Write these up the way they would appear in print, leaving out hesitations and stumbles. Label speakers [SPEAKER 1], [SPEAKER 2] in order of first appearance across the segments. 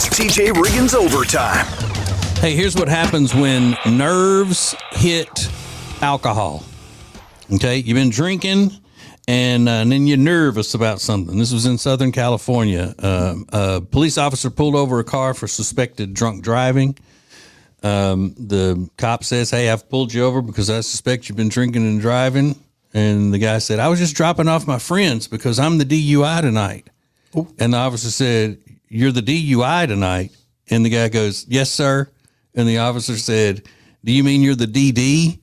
[SPEAKER 1] is TJ Riggins Overtime.
[SPEAKER 2] Hey, here's what happens when nerves hit alcohol. Okay, you've been drinking, and then you're nervous about something. This was in Southern California. A police officer pulled over a car for suspected drunk driving. The cop says, "Hey, I've pulled you over because I suspect you've been drinking and driving." And the guy said, "I was just dropping off my friends because I'm the DUI tonight." Ooh. And the officer said, "You're the DUI tonight?" And the guy goes, "Yes, sir." And the officer said, "Do you mean you're the DD?"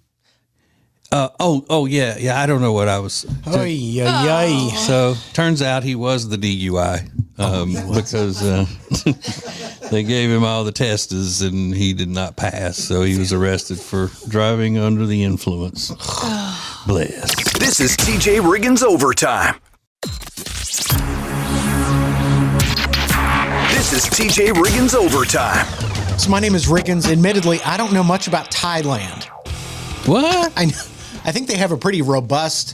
[SPEAKER 2] Yeah. I don't know what I was. So turns out he was the DUI because they gave him all the tests and he did not pass. So he was arrested for driving under the influence. Bless.
[SPEAKER 1] This is TJ Riggins Overtime. This is TJ Riggins Overtime.
[SPEAKER 3] So my name is Riggins. Admittedly, I don't know much about Thailand.
[SPEAKER 2] What?
[SPEAKER 3] I think they have a pretty robust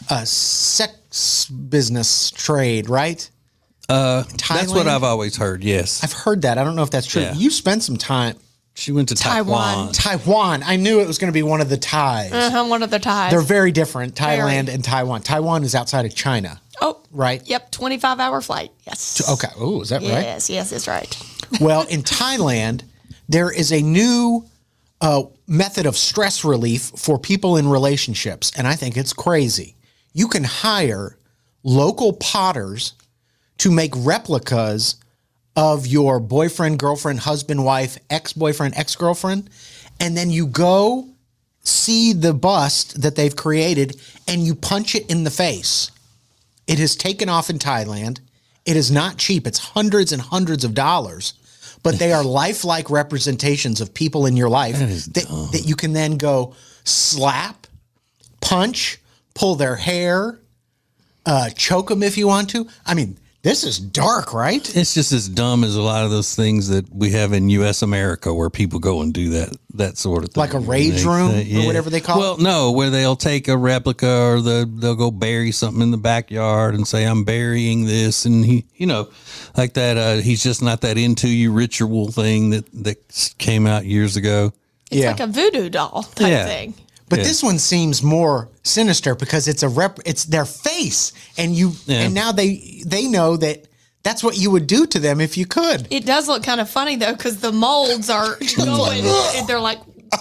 [SPEAKER 3] sex business trade, right?
[SPEAKER 2] That's what I've always heard, yes.
[SPEAKER 3] I've heard that. I don't know if that's true.
[SPEAKER 2] Yeah.
[SPEAKER 3] You spent some time.
[SPEAKER 2] She went to Taiwan.
[SPEAKER 3] Taiwan. I knew it was going to be one of the Thais.
[SPEAKER 4] One of the Thais.
[SPEAKER 3] They're very different, Thailand and Taiwan. Taiwan is outside of China.
[SPEAKER 4] Oh.
[SPEAKER 3] Right?
[SPEAKER 4] Yep, 25-hour flight. Yes.
[SPEAKER 3] Okay. Oh, is that right?
[SPEAKER 4] Yes, that's right.
[SPEAKER 3] Well, in Thailand, there is a new method of stress relief for people in relationships, and I think it's crazy. You can hire local potters to make replicas of your boyfriend, girlfriend, husband, wife, ex-boyfriend, ex-girlfriend, and then you go see the bust that they've created and you punch it in the face. It has taken off in Thailand. It is not cheap. It's hundreds and hundreds of dollars. But they are lifelike representations of people in your life that you can then go slap, punch, pull their hair, choke them if you want to. I mean, this is dark, right?
[SPEAKER 2] It's just as dumb as a lot of those things that we have in U.S. America where people go and do that sort of thing.
[SPEAKER 3] Like a rage room or whatever they call it?
[SPEAKER 2] Well, no, where they'll take a replica or they'll go bury something in the backyard and say, "I'm burying this." And he, like that, he's just not that into you ritual thing that came out years ago.
[SPEAKER 4] It's like a voodoo doll type thing.
[SPEAKER 3] But this one seems more sinister because it's it's their face, and and now they know that that's what you would do to them if you could.
[SPEAKER 4] It does look kind of funny though, because the molds are going, they're like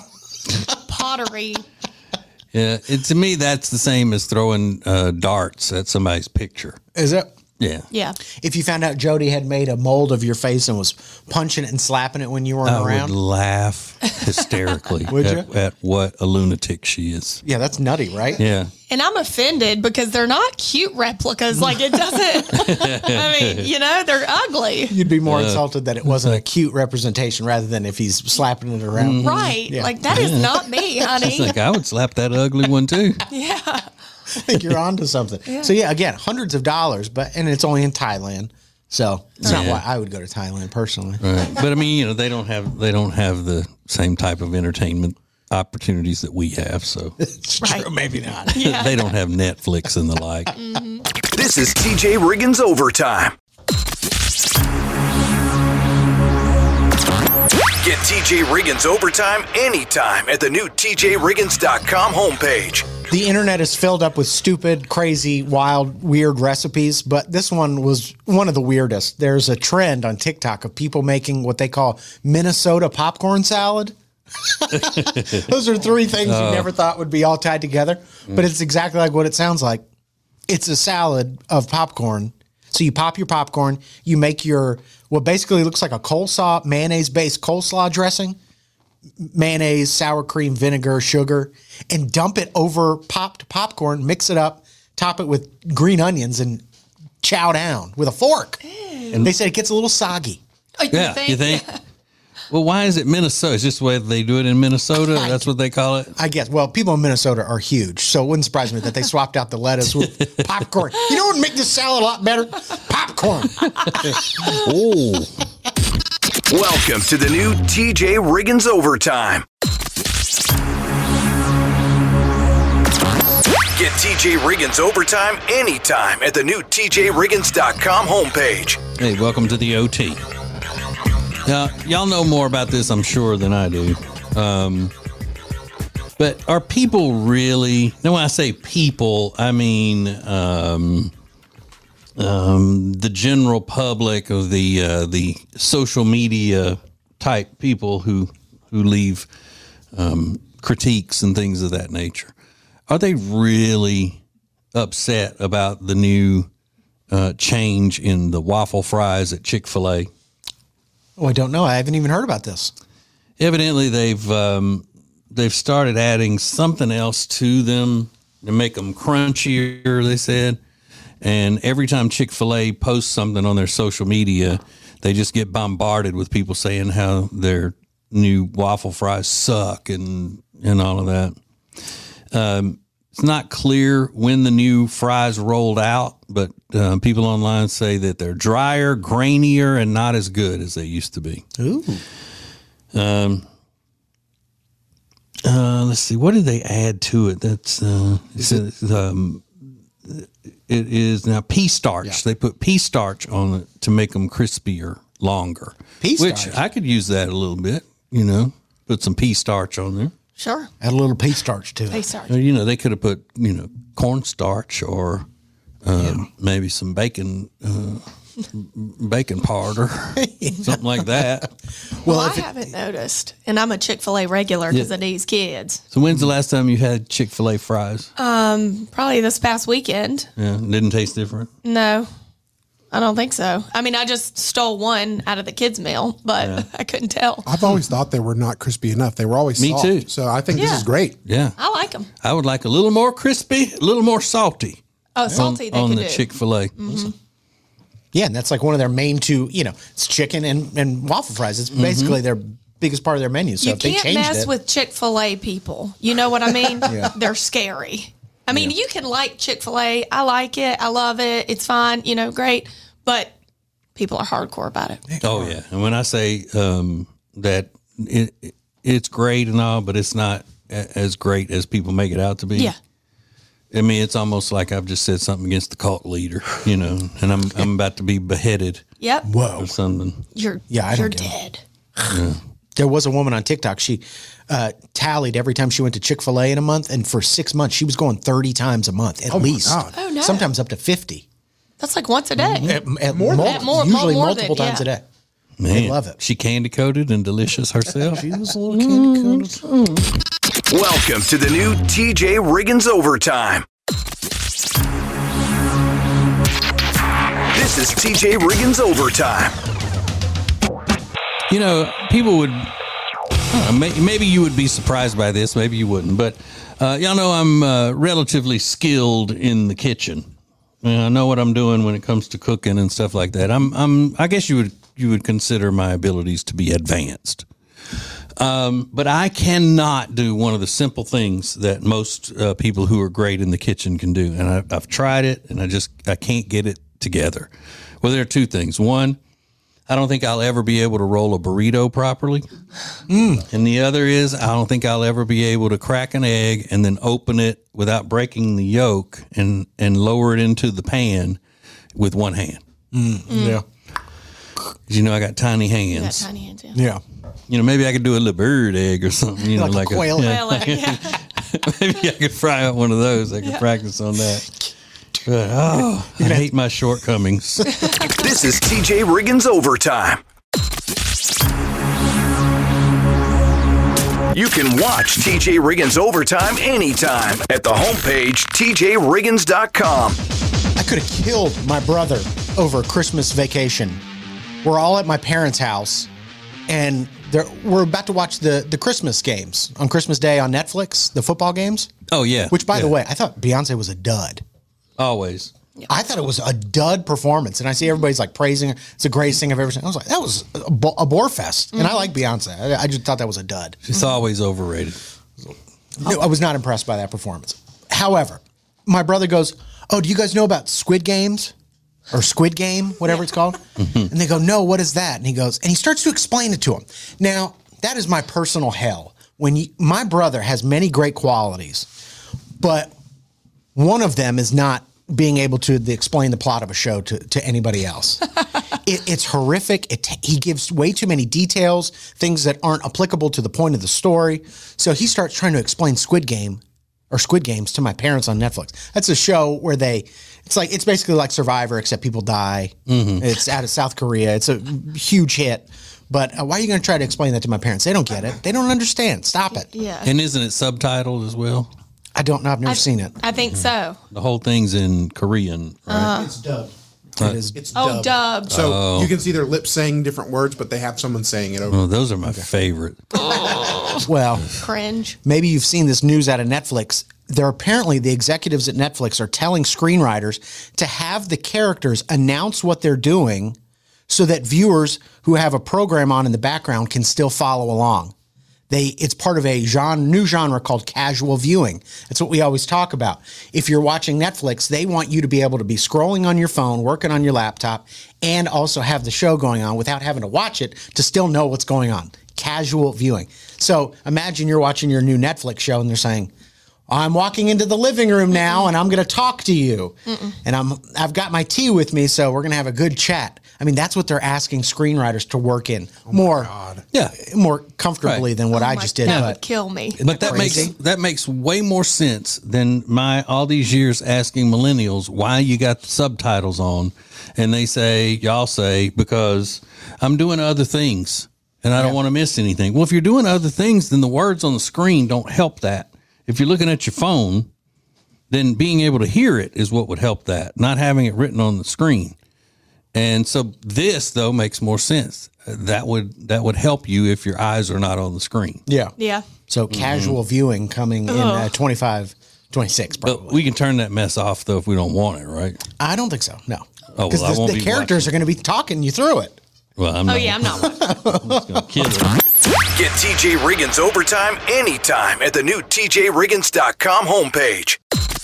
[SPEAKER 4] pottery.
[SPEAKER 2] Yeah, to me that's the same as throwing darts at somebody's picture.
[SPEAKER 3] Is it?
[SPEAKER 2] Yeah.
[SPEAKER 4] Yeah.
[SPEAKER 3] If you found out Jody had made a mold of your face and was punching it and slapping it when you weren't around,
[SPEAKER 2] I would laugh hysterically at what a lunatic she is.
[SPEAKER 3] Yeah, that's nutty, right?
[SPEAKER 2] Yeah.
[SPEAKER 4] And I'm offended because they're not cute replicas. Like it doesn't, I mean, they're ugly.
[SPEAKER 3] You'd be more insulted that it wasn't a cute representation rather than if he's slapping it around.
[SPEAKER 4] Right. Yeah. Like that is not me, honey.
[SPEAKER 2] It's like I would slap that ugly one too.
[SPEAKER 4] Yeah.
[SPEAKER 3] I think you're onto something. Yeah. So yeah, again, hundreds of dollars, and it's only in Thailand. So it's not why I would go to Thailand personally.
[SPEAKER 2] Right. But I mean, they don't have the same type of entertainment opportunities that we have. So
[SPEAKER 3] it's true, maybe not.
[SPEAKER 4] Yeah.
[SPEAKER 2] They don't have Netflix and the like.
[SPEAKER 4] Mm-hmm.
[SPEAKER 1] This is TJ Riggins Overtime. Get TJ Riggins Overtime anytime at the new TJRiggins.com homepage.
[SPEAKER 3] The internet is filled up with stupid, crazy, wild, weird recipes, but this one was one of the weirdest. There's a trend on TikTok of people making what they call Minnesota popcorn salad. Those are three things you never thought would be all tied together, but it's exactly like what it sounds like. It's a salad of popcorn. So you pop your popcorn, you make your what basically looks like a coleslaw, mayonnaise-based coleslaw dressing, mayonnaise, sour cream, vinegar, sugar, and dump it over popped popcorn, mix it up, top it with green onions, and chow down with a fork. And they said it gets a little soggy.
[SPEAKER 4] Oh, you think?
[SPEAKER 2] Well, why is it Minnesota? It's just the way they do it in Minnesota? That's what they call it?
[SPEAKER 3] I guess. Well, people in Minnesota are huge, so it wouldn't surprise me that they swapped out the lettuce with popcorn. You know what would make this salad a lot better? Popcorn.
[SPEAKER 2] Oh.
[SPEAKER 1] Welcome to the new TJ Riggins Overtime. Get TJ Riggins Overtime anytime at the new TJRiggins.com homepage.
[SPEAKER 2] Hey, welcome to the OT. Now, y'all know more about this, I'm sure, than I do. But are people really? Now, when I say people, I mean the general public of the social media type people who leave critiques and things of that nature. Are they really upset about the new change in the waffle fries at Chick-fil-A?
[SPEAKER 3] Oh, I don't know. I haven't even heard about this.
[SPEAKER 2] Evidently, they've started adding something else to them to make them crunchier, they said. And every time Chick-fil-A posts something on their social media, they just get bombarded with people saying how their new waffle fries suck and all of that. It's not clear when the new fries rolled out, but people online say that they're drier, grainier, and not as good as they used to be.
[SPEAKER 3] Ooh.
[SPEAKER 2] Let's see. What did they add to it? That's it is now pea starch. Yeah. They put pea starch on it to make them crispier, longer.
[SPEAKER 3] Pea
[SPEAKER 2] starch,
[SPEAKER 3] which
[SPEAKER 2] I could use that a little bit. You know, put some pea starch on there.
[SPEAKER 4] Sure.
[SPEAKER 3] Add a little pea starch to it.
[SPEAKER 4] Pea starch.
[SPEAKER 2] Or, they could have put cornstarch or maybe some bacon. Bacon powder, something like that.
[SPEAKER 4] Well, I haven't noticed, and I'm a Chick-fil-A regular because of these kids.
[SPEAKER 2] So when's the last time you had Chick-fil-A fries?
[SPEAKER 4] Probably this past weekend.
[SPEAKER 2] Yeah, didn't taste different?
[SPEAKER 4] No, I don't think so. I mean, I just stole one out of the kids' meal, but I couldn't tell.
[SPEAKER 5] I've always thought they were not crispy enough. They were always soft.
[SPEAKER 2] Me too.
[SPEAKER 5] So I think this is great.
[SPEAKER 2] Yeah.
[SPEAKER 4] I like them.
[SPEAKER 2] I would like a little more crispy, a little more salty.
[SPEAKER 4] Oh, salty they
[SPEAKER 2] on
[SPEAKER 4] can
[SPEAKER 2] the
[SPEAKER 4] do.
[SPEAKER 2] Chick-fil-A.
[SPEAKER 4] Mm-hmm.
[SPEAKER 3] Yeah, and that's like one of their main two, it's chicken and waffle fries. It's basically their biggest part of their menu. So
[SPEAKER 4] You
[SPEAKER 3] if they
[SPEAKER 4] can't
[SPEAKER 3] changed
[SPEAKER 4] mess
[SPEAKER 3] it,
[SPEAKER 4] with Chick-fil-A people. You know what I mean? They're scary. I mean, you can like Chick-fil-A. I like it. I love it. It's fine. Great. But people are hardcore about it.
[SPEAKER 2] Oh, yeah. And when I say that it's great and all, but it's not as great as people make it out to be.
[SPEAKER 4] Yeah.
[SPEAKER 2] I mean, it's almost like I've just said something against the cult leader, and I'm about to be beheaded.
[SPEAKER 4] Yep.
[SPEAKER 3] whoa.
[SPEAKER 2] Or something.
[SPEAKER 4] You're
[SPEAKER 3] I don't get
[SPEAKER 4] dead.
[SPEAKER 3] There was a woman on TikTok. She tallied every time she went to Chick-fil-A in a month, and for 6 months, she was going 30 times a month at least.
[SPEAKER 5] God.
[SPEAKER 4] Oh, no.
[SPEAKER 3] Sometimes up to 50.
[SPEAKER 4] That's like once a day.
[SPEAKER 3] Usually multiple times a day.
[SPEAKER 2] Man,
[SPEAKER 3] They love it.
[SPEAKER 2] She candy coated and delicious herself.
[SPEAKER 3] She was a little candy coated.
[SPEAKER 1] Welcome to the new TJ Riggins Overtime. This is TJ Riggins Overtime.
[SPEAKER 2] People would, maybe you would be surprised by this, maybe you wouldn't, but y'all know I'm relatively skilled in the kitchen. I know what I'm doing when it comes to cooking and stuff like that. I guess you would consider my abilities to be advanced. But I cannot do one of the simple things that most people who are great in the kitchen can do. And I've tried it, and I can't get it together. Well, there are two things. One, I don't think I'll ever be able to roll a burrito properly. And the other is I don't think I'll ever be able to crack an egg and then open it without breaking the yolk and lower it into the pan with one hand.
[SPEAKER 3] Yeah.
[SPEAKER 2] 'Cause I got tiny hands.
[SPEAKER 4] Got tiny hands, yeah.
[SPEAKER 3] Yeah.
[SPEAKER 2] Maybe I could do a little bird egg or something,
[SPEAKER 3] Like a quail egg.
[SPEAKER 4] Well, yeah.
[SPEAKER 2] maybe I could fry out one of those. I could practice on that. But, I hate my shortcomings.
[SPEAKER 1] This is TJ Riggins Overtime. You can watch TJ Riggins Overtime anytime at the homepage, tjriggins.com.
[SPEAKER 3] I could have killed my brother over Christmas vacation. We're all at my parents' house, and we're about to watch the Christmas games on Christmas Day on Netflix, the football games.
[SPEAKER 2] Oh, yeah.
[SPEAKER 3] Which, by the way, I thought Beyonce was a dud.
[SPEAKER 2] Always.
[SPEAKER 3] I thought it was a dud performance, and I see everybody's like praising her. It's the greatest thing I've ever seen. I was like, that was a bore fest, and I like Beyonce. I just thought that was a dud.
[SPEAKER 2] It's always overrated.
[SPEAKER 3] No, I was not impressed by that performance. However, my brother goes, "Oh, do you guys know about Squid Games or Squid Game, whatever it's called?" And they go, "No, what is that?" And he starts to explain it to him. Now, that is my personal hell. My brother has many great qualities, but one of them is not being able to explain the plot of a show to anybody else. It's horrific. He gives way too many details, things that aren't applicable to the point of the story. So he starts trying to explain Squid Games to my parents on Netflix. That's a show where it's basically like Survivor, except people die. Mm-hmm. It's out of South Korea. It's a huge hit. But why are you going to try to explain that to my parents? They don't get it. They don't understand. Stop it.
[SPEAKER 4] Yeah.
[SPEAKER 2] And isn't it subtitled as well?
[SPEAKER 3] I don't know. I've never seen it.
[SPEAKER 4] I think so.
[SPEAKER 2] The whole thing's in Korean, right?
[SPEAKER 5] It's dubbed.
[SPEAKER 3] It's
[SPEAKER 5] dubbed.
[SPEAKER 4] Dubbed.
[SPEAKER 5] So you can see their lips saying different words, but they have someone saying it over.
[SPEAKER 2] Oh, those are my favorite.
[SPEAKER 3] Well,
[SPEAKER 4] Cringe.
[SPEAKER 3] maybe you've seen this news out of Netflix. Apparently the executives at Netflix are telling screenwriters to have the characters announce what they're doing so that viewers who have a program on in the background can still follow along. It's part of a new genre called casual viewing. That's what we always talk about. If you're watching Netflix, they want you to be able to be scrolling on your phone, working on your laptop, and also have the show going on without having to watch it to still know what's going on. Casual viewing. So imagine you're watching your new Netflix show and they're saying, I'm walking into the living room now and I'm going to talk to you. And I've got my tea with me, so we're going to have a good chat. I mean, that's what they're asking screenwriters to work in more comfortably than what I just did.
[SPEAKER 4] That would kill me.
[SPEAKER 2] But that makes way more sense than all these years asking millennials why you got the subtitles on, and y'all say because I'm doing other things and I don't want to miss anything. Well, if you're doing other things, then the words on the screen don't help that. If you're looking at your phone, then being able to hear it is what would help that, not having it written on the screen. And so this, though, makes more sense. That would help you if your eyes are not on the screen.
[SPEAKER 3] Yeah.
[SPEAKER 4] Yeah.
[SPEAKER 3] So casual viewing coming in 25, 26 probably.
[SPEAKER 2] But we can turn that mess off, though, if we don't want it, right?
[SPEAKER 3] I don't think so, no.
[SPEAKER 2] Oh,
[SPEAKER 3] Because
[SPEAKER 2] well,
[SPEAKER 3] the characters are going to be talking you through it.
[SPEAKER 2] Well, I'm not
[SPEAKER 4] I'm not.
[SPEAKER 2] going to kill it.
[SPEAKER 1] Get TJ Riggins Overtime anytime at the new TJRiggins.com homepage.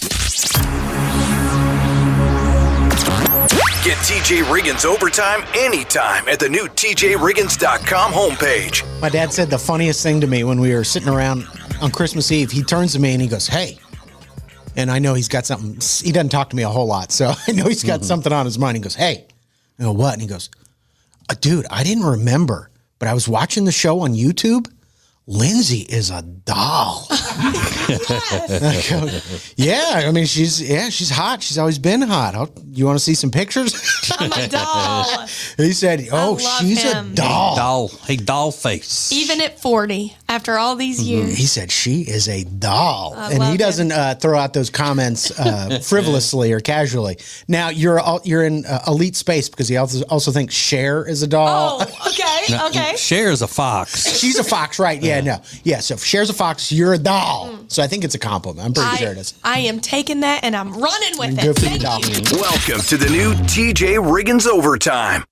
[SPEAKER 1] Get TJ Riggins Overtime anytime at the new TJRiggins.com homepage.
[SPEAKER 3] My dad said the funniest thing to me when we were sitting around on Christmas Eve. He turns to me and he goes, hey. And I know he's got something. He doesn't talk to me a whole lot, so I know he's got something on his mind. He goes, hey. I go, what? And he goes, dude, I didn't remember, but I was watching the show on YouTube. Lindsay is a doll. I go, yeah, I mean, she's hot. She's always been hot. You want to see some pictures?
[SPEAKER 4] I'm a doll.
[SPEAKER 3] He said, she's
[SPEAKER 4] him.
[SPEAKER 3] a doll.
[SPEAKER 2] Doll face.
[SPEAKER 4] Even at 40, after all these years.
[SPEAKER 3] He said, she is a doll.
[SPEAKER 4] I
[SPEAKER 3] And he
[SPEAKER 4] love
[SPEAKER 3] doesn't throw out those comments frivolously or casually. Now, you're in elite space because he also thinks Cher is a doll.
[SPEAKER 4] Oh, okay, okay.
[SPEAKER 2] Cher is a fox.
[SPEAKER 3] She's a fox, right? Yeah, no. Yeah, so if Cher's a fox, you're a doll. So I think it's a compliment. I'm pretty sure it is.
[SPEAKER 4] I am taking that and I'm running with it.
[SPEAKER 3] Good for you,
[SPEAKER 4] Thank
[SPEAKER 3] doll.
[SPEAKER 4] you.
[SPEAKER 1] Welcome to the new TJ Riggins Overtime.